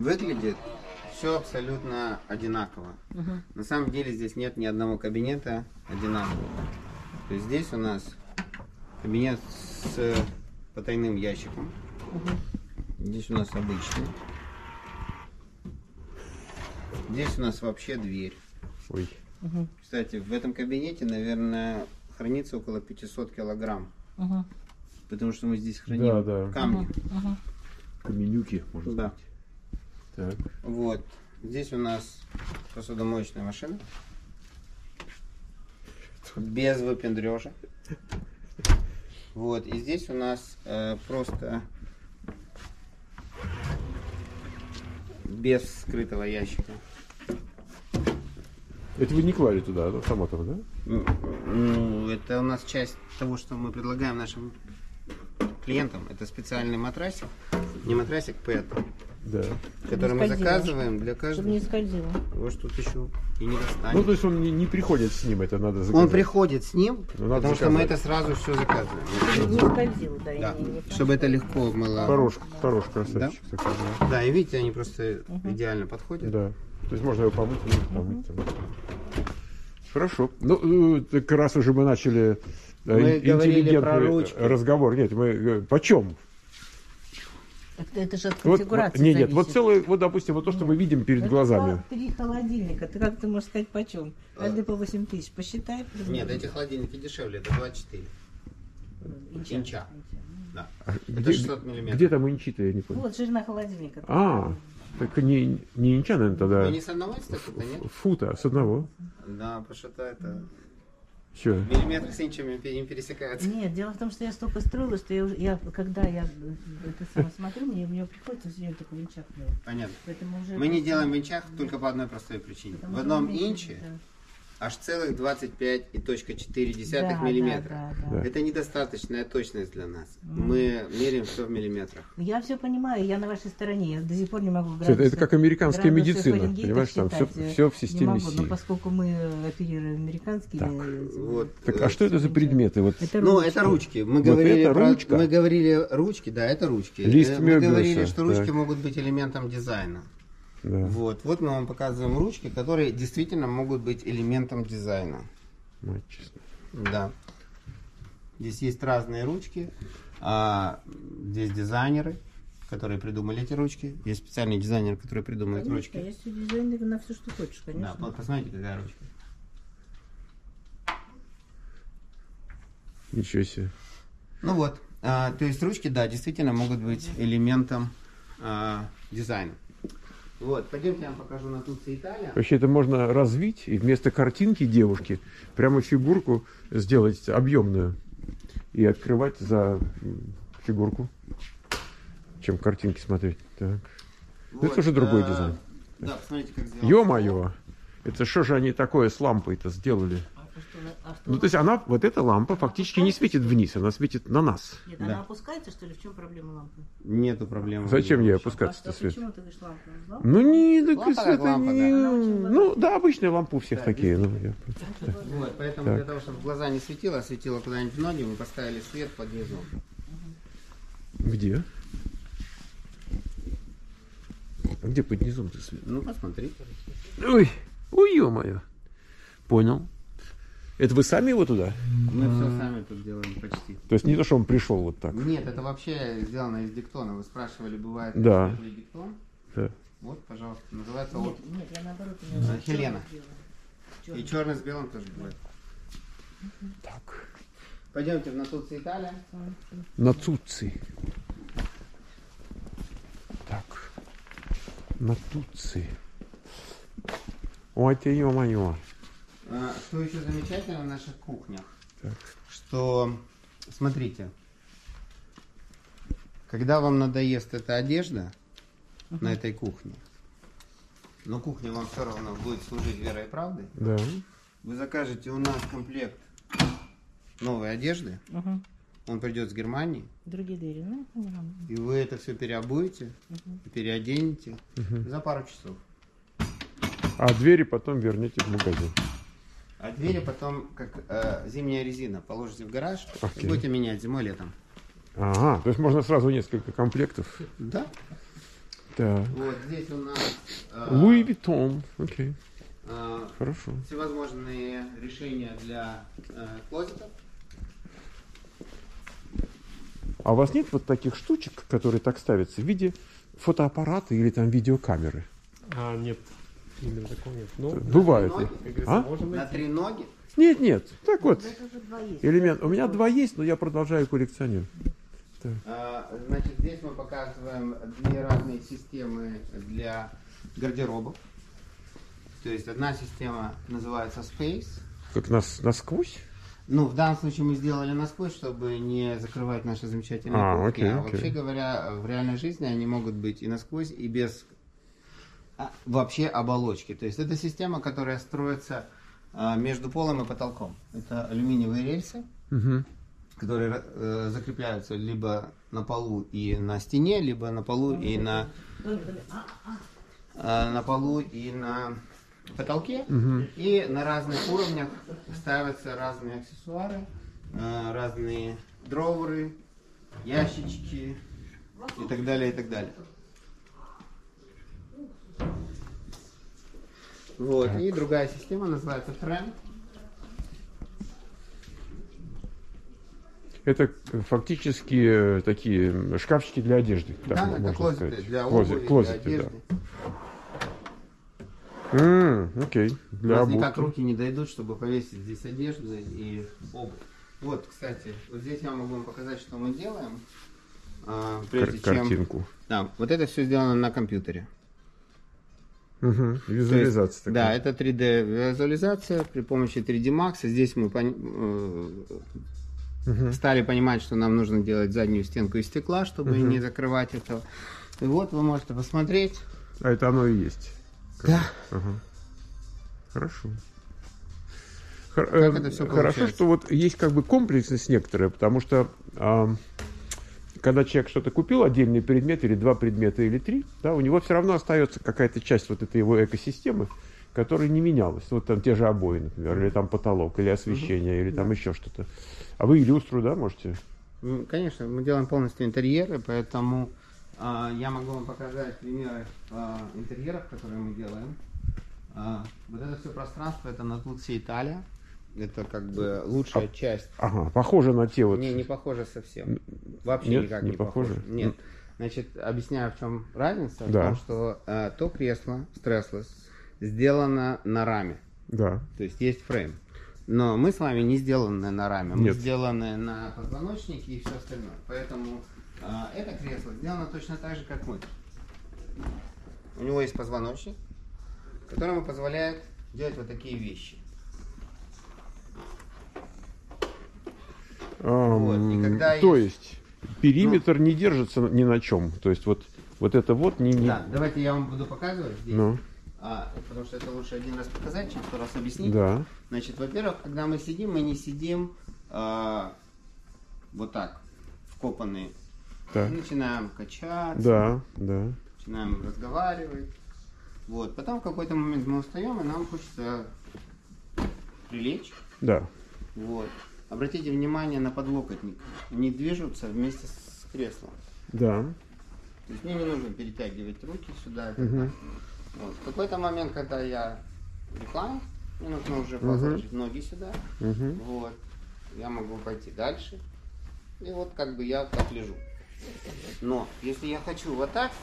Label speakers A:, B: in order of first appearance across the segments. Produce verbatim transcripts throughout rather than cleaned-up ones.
A: Выглядит все абсолютно одинаково.
B: Угу.
A: На самом деле здесь нет ни одного кабинета одинакового. То есть здесь у нас кабинет с потайным ящиком.
B: Угу.
A: Здесь у нас обычный. Здесь у нас вообще дверь.
C: Ой.
B: Угу.
A: Кстати, в этом кабинете, наверное, хранится около пятисот килограмм.
B: Угу.
A: Потому что мы здесь храним
C: Да, да.
A: камни.
B: Угу.
C: Каменюки, можно
A: Да.
C: сказать. Так.
A: Вот. Здесь у нас посудомоечная машина. Без выпендрежа. Вот. И здесь у нас э, просто без скрытого ящика.
C: Это вы не клали туда, да, томатов, да?
A: Ну, это у нас часть того, что мы предлагаем нашим клиентам. Это специальный матрасик. Не матрасик, пэт.
C: Да.
A: Который мы
B: скользило.
A: заказываем для
B: Чтобы
A: каждого.
B: не скользило.
A: Вот тут еще и не достанет.
C: Ну, то есть он не, не приходит с ним, это надо заказать.
A: Он приходит с ним,
C: Ну, надо
A: потому что мы
C: заказать.
A: это сразу все заказываем.
B: Чтобы не скользило, да. и
A: Да.
B: не- не
A: Чтобы это легко было.
C: Хорош, хорош красавчик. такой, да.
A: Да, и видите, они просто идеально подходят.
C: Да. То есть можно его помыть, и помыть. там. Хорошо. Ну, э, так раз уже мы начали э,
A: Мы говорили
C: интеллигентный
A: про ручки.
C: разговор. Нет, мы э, почем?
B: Это, это же от
C: Вот,
B: конфигурации
C: нет, нет, вот
B: зависит.
C: целый, вот, допустим, вот то, что мы видим перед
B: Это
C: глазами.
B: Три холодильника. Ты как ты можешь сказать почем? Каждый по восемь тысяч. Посчитай.
A: Нет, эти холодильники дешевле, это двадцать четыре.
B: Инча.
A: Инча. Да.
C: А
A: Это
C: где,
A: шестьсот миллиметров.
C: где там инчи-то, я не понял.
B: Вот ширина холодильника.
C: А, так не, не инча, наверное, тогда.
A: Вы не с одного института, нет?
C: Фута, а с одного.
A: Да, потому что это
C: Все.
A: миллиметры с инчами не пересекаются.
B: Нет, дело в том, что я столько строила, что я уже, я, когда я это самое смотрю, мне, мне приходится все время такой венчак делать.
A: Понятно.
B: Поэтому уже
A: Мы не
B: просто-
A: делаем в инчах только по одной простой причине.
B: потому
A: В
B: что
A: одном
B: вместе,
A: инче
B: да.
A: аж целых двадцать пять и точка четыре десятых
B: Да,
A: миллиметра.
B: да, да, да.
A: Это недостаточная точность для нас.
B: Мгм.
A: Мы меряем все в миллиметрах.
B: Я все понимаю, я на вашей стороне, я до сих пор не могу
C: Всё, это, это
B: градусы-
C: как американская
B: градусы
C: медицина,
B: Фаренгейта
C: понимаешь, там все,
B: считать, э,
C: все в
B: не
C: системе
B: могу,
C: Си.
B: но поскольку мы оперируем американскими...
C: Так.
B: этими-
A: Вот.
C: Так,
A: э,
C: а что это за предметы? Вот
B: Это
A: Ну,
B: ручки.
A: это ручки. Мы
C: Вот
A: говорили
C: это
A: про...
C: ручка?
A: Мы говорили ручки, да, это ручки.
C: Лист
A: Э, Мы
C: Мёбиуса,
A: говорили, что ручки
C: так.
A: могут быть элементом дизайна.
C: да.
A: Вот. Вот мы вам показываем ручки, которые действительно могут быть элементом дизайна.
C: Мать честная.
A: Да. Здесь есть разные ручки. А, здесь дизайнеры, которые придумали эти ручки. Есть специальные дизайнеры, которые придумывают
B: Конечно,
A: ручки.
B: есть все дизайны на все, что хочешь,
A: Да,
B: конечно.
A: вот посмотрите, какая ручка.
C: Ничего себе.
A: Ну вот, а, то есть ручки, да, действительно могут быть элементом а, дизайна. Вот, пойдемте я вам покажу на Туци Италия.
C: Вообще это можно развить и вместо картинки девушки прямо фигурку сделать объемную и открывать за м, фигурку, чем картинки смотреть. Так.
A: Вот,
C: это уже другой
A: а,
C: дизайн.
A: Да, посмотрите, как сделано.
C: Ё-моё! Это что же они такое с лампой-то сделали?
B: А что, а что
C: Ну, то есть она, вот эта лампа фактически не светит вниз, она светит на нас.
B: Нет,
A: Да.
B: она опускается, что ли? В чем проблема лампы?
A: Нету проблем.
C: Зачем ей
B: А
C: опускаться-то
B: что,
C: свет?
B: почему ты говоришь лампа? Лампа?
C: Ну, не, так
A: Лампа как
C: света
A: лампа,
C: не-
A: да.
B: Она очень
C: Ну, да, обычная лампа у всех
A: Да,
C: такие. Ну, я-
A: Вот, поэтому
C: Так.
A: для того, чтобы в глаза не светило, а светило куда-нибудь в ноги, мы поставили свет под низом.
C: Где? А где под низом-то свет?
A: Ну, посмотри.
C: Ой, ой, ё-моё. Понял. Это вы сами его туда?
A: Мы все сами тут делаем почти.
C: То есть не то, что он пришел вот так.
A: Нет, это вообще сделано из диктона. Вы спрашивали, бывает
C: Да.
A: ли диктон?
C: Да.
A: Вот, пожалуйста, называется
B: Нет,
A: вот.
B: нет, я наоборот. у
A: А,
B: меня
A: Хелена.
B: чёрный
A: И черный с белым тоже бывает.
C: Так.
A: Пойдемте в Натуци Италия.
C: На Туци. Так. На Туци. Ой, ты ё-моё.
A: А, Что еще замечательно в наших кухнях?
C: Так.
A: Что, смотрите, когда вам надоест эта одежда на этой кухне, но кухня вам все равно будет служить верой и правдой,
C: Да.
A: вы закажете у нас комплект новой одежды,
B: Угу.
A: он придет с Германии,
B: Другие двери, ну, поняла.
A: и вы это все переобуете, и переоденете
C: Мгм.
A: за пару часов.
C: А двери потом вернете в магазин.
A: А двери потом, как э, зимняя резина, положите в гараж и
C: Окей.
A: будете менять зимой, летом.
C: Ага, то есть можно сразу несколько комплектов.
A: Да.
C: Так.
A: Вот здесь у нас э,
C: Луи Виттон. Окей.
A: э,
C: Хорошо.
A: всевозможные решения для э, клозетов.
C: А у вас нет вот таких штучек, которые так ставятся в виде фотоаппарата или там видеокамеры?
D: А, нет, именно такого нет. Ну,
C: Бывает ли?
A: ноги?
D: как говорится,
C: А?
D: можно
A: На
D: найти.
A: три ноги.
C: Нет, нет. Так вот.
B: Это уже два есть.
C: Элемент. У меня два есть, но я продолжаю коллекционировать.
A: А, Значит, здесь мы показываем две разные системы для гардеробов. То есть одна система называется Space.
C: Как нас насквозь?
A: Ну, в данном случае мы сделали насквозь, чтобы не закрывать наши замечательные
C: А,
A: куртки.
C: окей,
A: а
C: окей.
A: вообще говоря, в реальной жизни они могут быть и насквозь, и без а, вообще оболочки. То есть это система, которая строится а, между полом и потолком. Это алюминиевые рельсы,
C: Угу.
A: которые э, закрепляются либо на полу и на стене, либо на полу и на, э, на полу и на потолке.
C: Угу.
A: И на разных уровнях ставятся разные аксессуары, э, разные дроверы, ящички и так далее, и так далее. Вот. И другая система называется Trend.
C: Это фактически э, такие шкафчики для одежды. так
A: Да,
C: можно
A: это клозеты
C: сказать.
A: для
C: Клозет-
A: обуви,
C: клозеты,
A: для одежды.
C: да. М, окей.
A: У
C: Для
A: нас
C: обувки.
A: никак руки не дойдут, чтобы повесить здесь одежду и обувь. Вот, кстати, вот здесь я могу вам показать, что мы делаем. А, прежде
C: Кар-
A: чем...
C: картинку.
A: Да, вот это все сделано на компьютере.
C: Угу.
A: То есть,
C: Визуализация такая.
A: да, это три дэ визуализация при помощи три дэ Max. Здесь мы пон- э,
C: Мгм.
A: стали понимать, что нам нужно делать заднюю стенку из стекла, чтобы
C: Мгм.
A: не закрывать это. И вот вы можете посмотреть.
C: А это оно и есть.
A: Да.
C: Ага. Хорошо. Хор-
A: Как
C: э,
A: это всё
C: Хорошо,
A: получается?
C: что вот есть как бы комплексность некоторая, потому что ам, когда человек что-то купил, отдельный предмет или два предмета или три, да, у него все равно остается какая-то часть вот этой его экосистемы, которая не менялась. Вот там те же обои, например, или там потолок, или освещение, или там еще что-то. А вы и люстру, да, можете?
A: М, Конечно, мы делаем полностью интерьеры, поэтому а, я могу вам показать примеры а, интерьеров, которые мы делаем. А, вот это все пространство, это Натуци Италия. Это как бы лучшая часть.
C: Ага, похоже на те вот.
A: Не, не похоже совсем. Вообще
C: Нет,
A: никак
C: не
A: не,
C: похоже?
A: похоже. Нет. Значит, объясняю, в чем разница. В
C: Да.
A: том, что э, то кресло Stressless сделано на раме.
C: Да.
A: То есть есть фрейм. Но мы с вами не сделаны на раме. Мы
C: Нет.
A: сделаны на позвоночнике и все остальное. Поэтому э, это кресло сделано точно так же, как мы. У него есть позвоночник, который ему позволяет делать вот такие вещи.
C: Ам,
A: Вот, и когда
C: то
A: есть-
C: есть периметр не держится ни на чем. То есть вот, вот это вот не... не...
A: Да, давайте я вам буду показывать здесь.
C: Ну,
A: А, потому что это лучше один раз показать, чем сто раз объяснить.
C: да.
A: Значит, во-первых, когда мы сидим, мы не сидим а, вот так, вкопанные.
C: Так.
A: Мы начинаем качаться,
C: Да, да.
A: начинаем разговаривать. Вот. Потом в какой-то момент мы устаем, и нам хочется прилечь.
C: Да.
A: Вот. Обратите внимание на подлокотник. Они движутся вместе с креслом.
C: Да.
A: То есть мне не нужно перетягивать руки сюда.
C: Мгм.
A: Вот. В какой-то момент, когда я recline, мне нужно уже
C: Мгм.
A: положить ноги сюда.
C: Мгм.
A: Вот. Я могу пойти дальше. И вот как бы я так лежу. Но если я хочу вот так,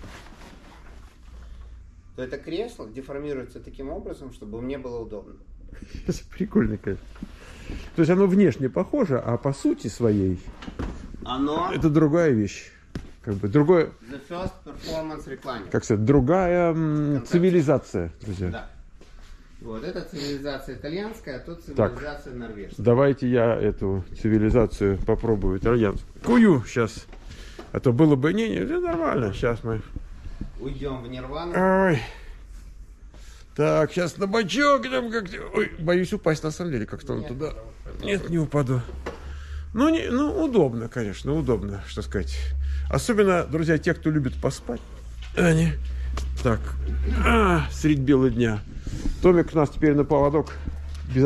A: то это кресло деформируется таким образом, чтобы мне было удобно.
C: Прикольно, конечно. То есть оно внешне похоже, а по сути своей
A: Оно
C: это другая вещь. Как бы другое,
A: the first performance recliner.
C: как сказать, другая м,
A: Концепция.
C: цивилизация, друзья.
A: Да. Вот это цивилизация итальянская, а тут цивилизация норвежская.
C: Давайте я эту цивилизацию попробую итальянскую сейчас. А то было бы не, не, да нормально. Сейчас мы.
A: Уйдем в нирвану.
C: Ой. Так, сейчас на бочок идем как. Ой, боюсь упасть на самом деле, как-то он
A: Нет,
C: туда.
A: пожалуйста.
C: Нет, не упаду. Ну, не, ну, удобно, конечно, удобно, что сказать. Особенно, друзья, те, кто любит поспать. Они. Так. А, средь бела дня. Томик у нас теперь на поводок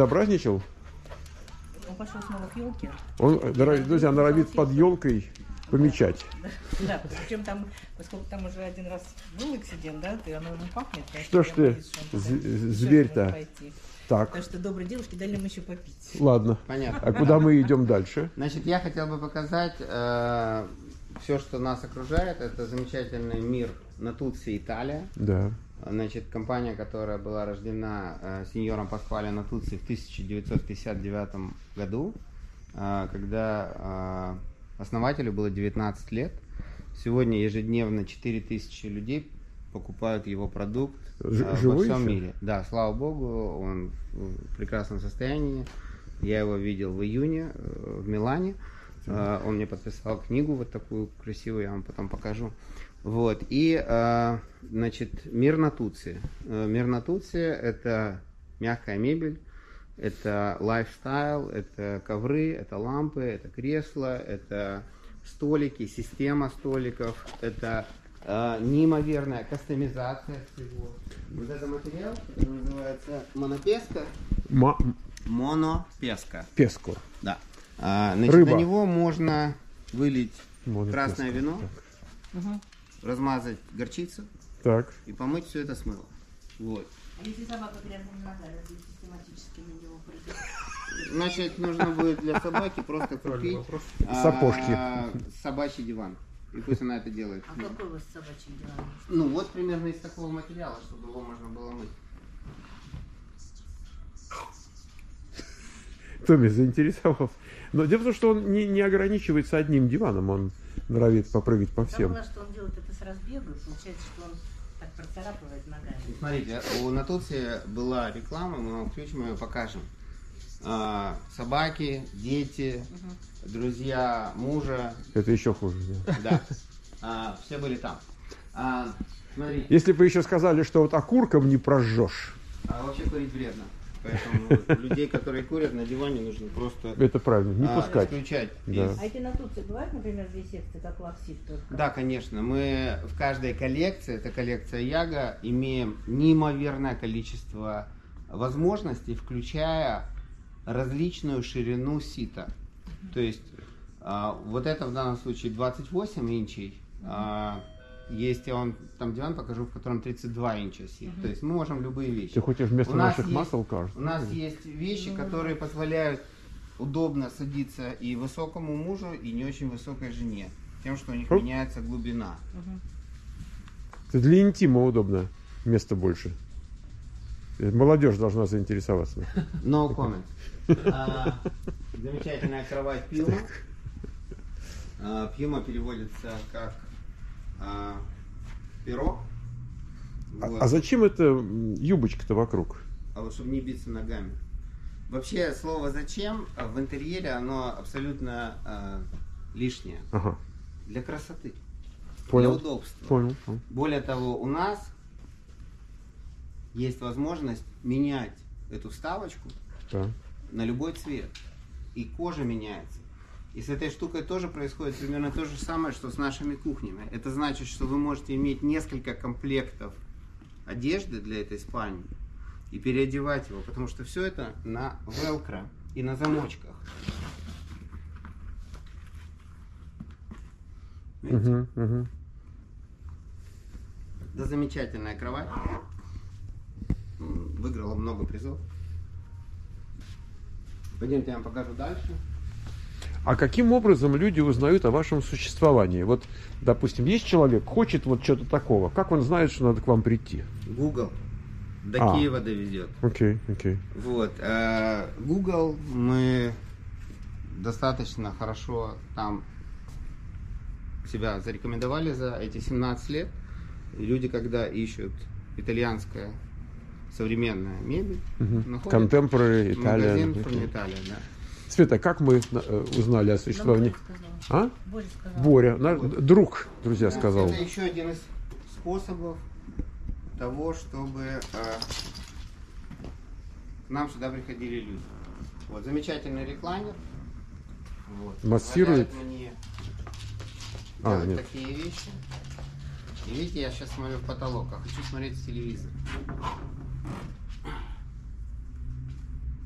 C: безобразничал.
B: Он пошел снова к елке.
C: Он, дорогие друзья, норовит под елкой помечать.
B: Да, причем там, поскольку там уже один раз был эксидент, да, и оно ему пахнет.
C: Что ж ты, зверь-то? Так.
B: Так что добрые девушки дали нам еще попить.
C: Ладно.
A: Понятно.
C: А куда мы идем дальше?
A: Значит, я хотел бы показать э, все, что нас окружает. Это замечательный мир Натуцци, Италия.
C: Да.
A: Значит, компания, которая была рождена э, сеньором Пасквале Натуцци в тысяча девятьсот пятьдесят девятом году, э, когда э, основателю было девятнадцать лет. Сегодня ежедневно четыре тысячи людей покупают его продукт
C: Ж-
A: э, во
C: живой
A: всем
C: еще?
A: мире. Да, слава богу, он в прекрасном состоянии. Я его видел в июне э, в Милане. Э, он мне подписал книгу вот такую красивую, я вам потом покажу. Вот. И, э, значит, мир Натуцци. Э, мир Натуцци – это мягкая мебель, это лайфстайл, это ковры, это лампы, это кресла, это столики, система столиков, это э, неимоверная кастомизация всего. Вот это материал, который называется монопеска.
C: Ма-
A: Монопеска.
C: Песко.
A: Да. А, значит,
C: Рыба.
A: на него можно вылить
C: Монопеска.
A: красное вино,
B: Угу.
A: размазать горчицу
C: Так.
A: и помыть все это с мылом. Вот.
B: А если собака грязными ногами будет систематически на него прыгать?
A: Значит, нужно будет для собаки просто купить а,
C: Сапожки.
A: собачий диван. И пусть она это делает.
B: А какой у вас собачий диван?
A: Ну вот примерно из такого материала, чтобы его можно было мыть.
C: Томми заинтересовался. Но дело в том, что он не, не ограничивается одним диваном, он норовит попрыгать по всем.
B: Главное, что он делает это с разбега, и получается, что он так процарапывает ногами.
A: Смотрите, у Натуцци была реклама, мы вам включим, мы ее покажем. А, собаки, дети, друзья мужа,
C: Это еще хуже. Да.
A: да, а, все были там. А, смотрите,
C: Если бы еще сказали, что вот окурком не прожжешь,
A: а вообще курить вредно. Поэтому людей, которые курят, на диване нужно просто
C: это правильно, не
A: а,
C: пускать.
A: исключать.
C: Да.
A: из-
B: А эти Натуцци бывают, например, две секции, как лаксит только?
A: Да, конечно. Мы в каждой коллекции, это коллекция Яга, имеем неимоверное количество возможностей, включая различную ширину сита. То есть а, вот это в данном случае двадцать восемь инчей. А, есть, я вам там диван покажу, в котором тридцать два инча сит. То есть мы можем любые вещи.
C: Ты хочешь вместо
A: У нас
C: наших
A: есть-
C: масел cars?
A: У нас есть вещи, которые позволяют удобно садиться и высокому мужу, и не очень высокой жене. Тем, что у них
C: Оп.
A: меняется глубина.
C: Это для интима удобно, места больше. Молодежь должна заинтересоваться.
A: No comment. А, замечательная кровать Пьюма. А, Пьюма переводится как а, пирог.
C: А,
A: Вот.
C: а зачем эта м, юбочка-то вокруг?
A: А вот чтобы не биться ногами. Вообще слово «зачем» в интерьере оно абсолютно а, лишнее.
C: Ага,
A: Для красоты.
C: понял.
A: Для удобства.
C: Понял. понял.
A: Более того, у нас есть возможность менять эту вставочку
C: Да.
A: на любой цвет. И кожа меняется. И с этой штукой тоже происходит примерно то же самое, что с нашими кухнями. Это значит, что вы можете иметь несколько комплектов одежды для этой спальни и переодевать его, потому что все это на велкро и на замочках. Видите?
C: Мгм, мгм.
A: Да, замечательная кровать. М, Выиграла много призов. Пойдемте, я вам покажу дальше.
C: А каким образом люди узнают о вашем существовании? Вот, допустим, есть человек, хочет вот что-то такого. Как он знает, что надо к вам прийти?
A: Google до
C: А.
A: Киева довезет.
C: Окей, окей.
A: Вот. э, Google мы достаточно хорошо там себя зарекомендовали за эти семнадцать лет. И люди, когда ищут итальянская современная мебель, находят
C: Contemporary
A: магазин
C: Italian.
A: From Italia, да.
C: Света, как мы э, узнали о существовании?
B: Боря сказал.
C: А?
B: Боря сказал.
C: Боря, наш друг, друзья, сказал.
A: Это еще один из способов того, чтобы э, к нам сюда приходили люди. Вот замечательный реклайнер. Вот.
C: Массирует?
A: Позволяет мне
C: А,
A: делать
C: нет.
A: такие вещи. И видите, я сейчас смотрю в потолок, а хочу смотреть телевизор.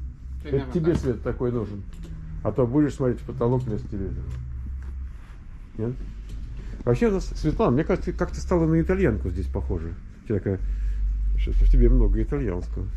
A: Примерно
C: Это тебе,
A: так.
C: Свет, такой нужен. А то будешь смотреть в потолок вместо телевизора. Нет? Вообще, у нас, Светлана, мне кажется, ты как-то стала на итальянку здесь похожа. У тебя такая, что-то в тебе много итальянского.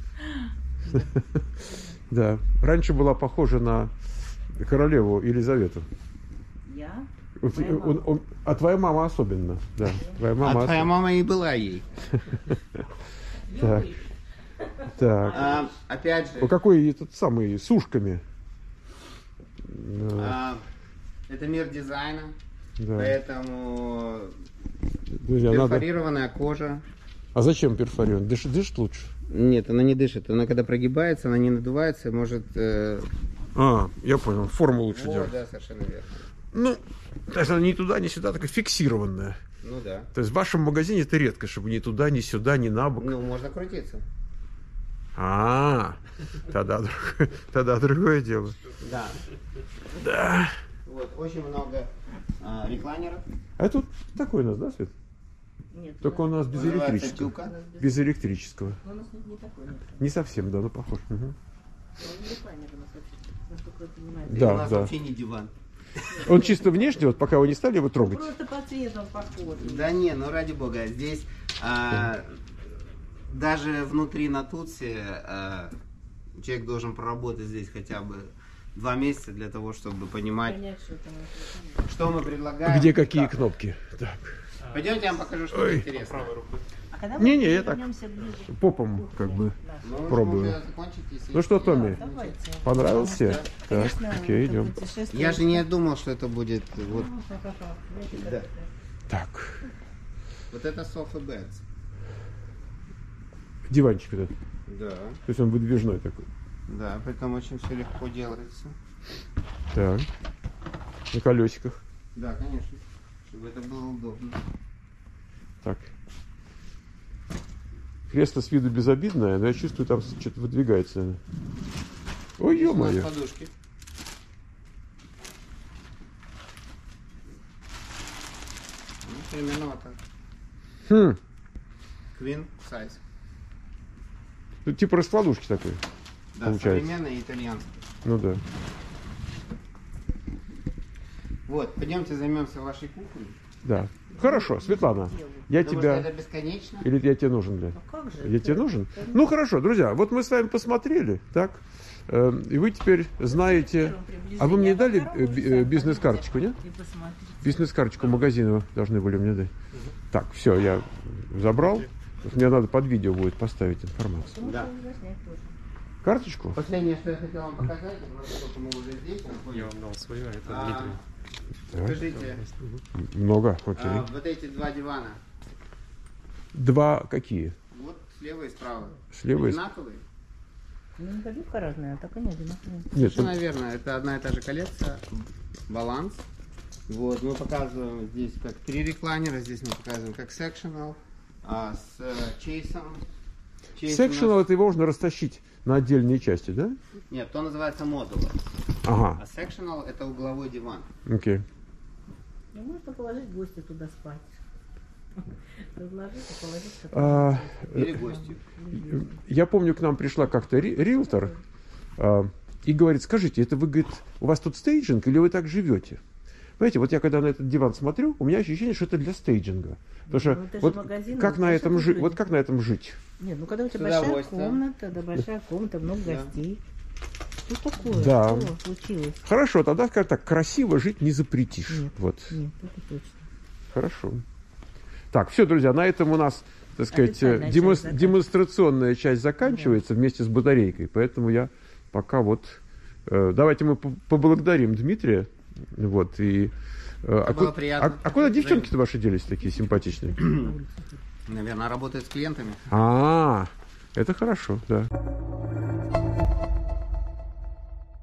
C: Да. Раньше была похожа на королеву Елизавету.
B: Я?
C: Он-
B: Моя мама.
C: он- он- А твоя мама особенно. Да. Твоя мама
A: А твоя
C: осо-
A: мама и была ей.
C: Так. Так.
A: А, опять же,
C: Ну, какой этот самый, с ушками. Да,
A: а, это мир дизайна,
C: да.
A: поэтому
C: Друзья, надо...
A: перфорированная кожа.
C: А зачем перфорирован? Дышит, дышит лучше?
A: Нет, она не дышит. Она когда прогибается, она не надувается, может... э,
C: А, я понял. Форму лучше
A: вот,
C: делать.
A: да, совершенно верно.
C: Ну, то есть она ни туда, ни сюда, такая фиксированная.
A: Ну да.
C: То есть в вашем магазине это редко, чтобы ни туда, ни сюда, ни на бок.
A: Ну, можно крутиться.
C: А, тогда, друг- тогда другое дело.
A: Да.
C: Да.
A: Вот, очень много а, реклайнеров.
C: А тут такой у нас, да, Свет?
B: Нет,
C: Только у нас без
A: Называется
C: электрического.
A: тюка.
C: Без электрического.
B: у нас не, не такой. Нет.
C: Не совсем, да, но похож. Мгм.
B: Он не рекламер у нас вообще, насколько я понимаю.
A: И
C: Да,
A: у нас
C: да.
A: вообще не диван.
C: Он чисто внешне, вот пока вы не стали его
B: Ну,
C: трогать.
B: просто по цвету он похож.
A: Да не, ну ради бога, здесь а, даже внутри Натутси а, человек должен проработать здесь хотя бы два месяца для того, чтобы понимать,
B: Понять, что это может.
A: что мы предлагаем.
C: Где какие
A: Как.
C: кнопки? Так.
A: Пойдемте, я вам покажу, что
C: Ой.
A: интересное.
B: А когда
C: Не,
B: мы
C: не, я так.
B: вернемся ближе к
C: Попом, как бы.
B: нашей-
A: Ну,
C: Пробую.
A: можно закончить, если-
C: Ну что, Томми,
B: Давайте.
C: понравился?
B: Потому что,
C: Так,
B: конечно,
C: окей,
B: это
C: идем.
B: путешествие-
A: Я же не думал, что это будет вот,
B: Ну, ха-ха-ха. Знаете, как
A: Да.
B: это?
C: Так.
A: вот это Sofa Beds.
C: Диванчик этот.
A: Да.
C: То есть он выдвижной такой.
A: Да, поэтому очень все легко делается.
C: Так. На колесиках.
A: Да, конечно. Чтобы это было удобно.
C: Так. Кресло с виду безобидное, но я чувствую, там что-то выдвигается. наверное. Ой,
A: Здесь у нас
C: ё-моё.
A: подушки. Ну, примерно вот так.
C: Хм.
A: Queen size.
C: Тут типа раскладушки такой.
A: Да,
C: Получается.
A: современный итальянский.
C: Ну да.
A: Вот, пойдемте займемся вашей кухней.
C: Да. Хорошо, Светлана, я
A: Потому
C: тебя...
A: что это бесконечно.
C: Или я тебе нужен, Лен?
B: А как же?
C: Я
B: это?
C: тебе нужен? Ну хорошо, друзья, вот мы с вами посмотрели, так? Э, И вы теперь знаете... А вы мне дали э, би- э, бизнес-карточку, нет?
B: И посмотрите.
C: Бизнес-карточку магазина вы должны были мне дать. Так, все, я забрал. Мне надо под видео будет поставить информацию.
B: Потому
A: Да.
B: что он заснять тоже.
C: Карточку?
A: Последнее, что я хотел вам показать, поскольку мы уже здесь
D: Я
A: находимся.
D: вам дал свою, а это
A: А,
D: Дмитрий.
C: Так.
A: Скажите,
C: Много, окей.
A: а, вот эти два дивана,
C: Два какие?
A: вот слева и справа,
C: Слева и с-
A: одинаковые?
B: Ну, набивка разная, а так и не одинаковые.
C: Нет,
A: Совершенно верно, это одна и та же коллекция, баланс. Вот, мы показываем здесь как три реклайнера, здесь мы показываем как sectional, а с э, чейсом. Чейс у нас-
C: секшенал это его можно растащить на отдельные части, да?
A: Нет, то называется модулар,
C: Ага,
A: а sectional это угловой диван.
C: окей.
B: Ну, можно положить гостя туда спать. Разложить и положить. как
C: А,
A: Или гостю.
C: Я помню, к нам пришла как-то ри- риэлтор а, и говорит, скажите, это вы, говорит, у вас тут стейджинг или вы так живете? Понимаете, вот я когда на этот диван смотрю, у меня ощущение, что это для стейджинга. Потому что
B: Ну, это же
C: вот
B: магазин,
C: как
B: ну,
C: на
B: а
C: этом
B: что
C: жить,
B: тут
C: вот
B: люди?
C: как на этом жить?
B: Нет, ну когда у тебя
A: С
B: большая
A: удовольствием.
B: комната, да, большая комната, много
A: Да.
B: гостей. Что такое?
C: Да.
B: Что случилось?
C: Хорошо, тогда, скажем так, красиво жить не запретишь.
B: Нет.
C: Вот,
B: Нет, это точно.
C: хорошо. Так, все, друзья, на этом у нас, так сказать,
B: Официальная
C: демон-
B: часть заканчивается.
C: демонстрационная часть заканчивается вместе с батарейкой. Поэтому я пока вот... э, давайте мы по- поблагодарим Дмитрия. Вот, и... э, а,
A: было
C: ку-
A: приятно.
C: а- а куда девчонки-то ваши делись такие симпатичные?
A: Наверное, работает с клиентами.
C: А, это хорошо, да.